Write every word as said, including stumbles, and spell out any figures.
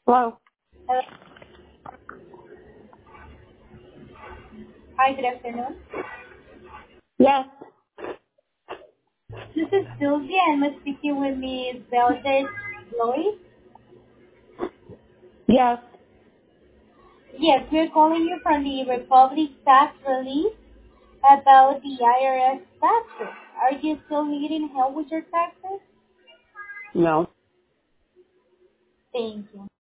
Hello. Hello. Hi, good afternoon. Yes. This is Sylvia. I'm speaking with Miz Valdez Lois. Yes. Yes, we're calling you from the Republic Tax Relief about the I R S taxes. Are you still needing help with your taxes? No. Thank you.